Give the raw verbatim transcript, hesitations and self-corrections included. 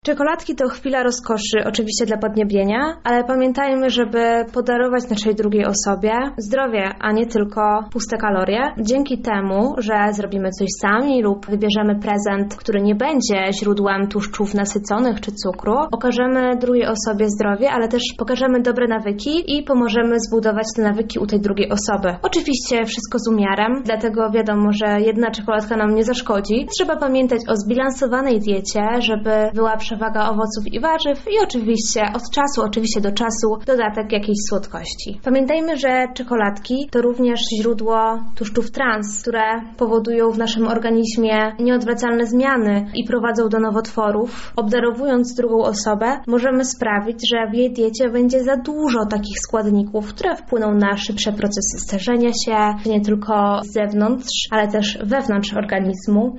Czekoladki to chwila rozkoszy, oczywiście dla podniebienia, ale pamiętajmy, żeby podarować naszej drugiej osobie zdrowie, a nie tylko puste kalorie. Dzięki temu, że zrobimy coś sami lub wybierzemy prezent, który nie będzie źródłem tłuszczów nasyconych czy cukru, okażemy drugiej osobie zdrowie, ale też pokażemy dobre nawyki i pomożemy zbudować te nawyki u tej drugiej osoby. Oczywiście wszystko z umiarem, dlatego wiadomo, że jedna czekoladka nam nie zaszkodzi. Trzeba pamiętać o zbilansowanej diecie, żeby była przewaga owoców i warzyw i oczywiście od czasu, oczywiście do czasu dodatek jakiejś słodkości. Pamiętajmy, że czekoladki to również źródło tłuszczów trans, które powodują w naszym organizmie nieodwracalne zmiany i prowadzą do nowotworów. Obdarowując drugą osobę, możemy sprawić, że w jej diecie będzie za dużo takich składników, które wpłyną na szybsze procesy starzenia się, nie tylko z zewnątrz, ale też wewnątrz organizmu.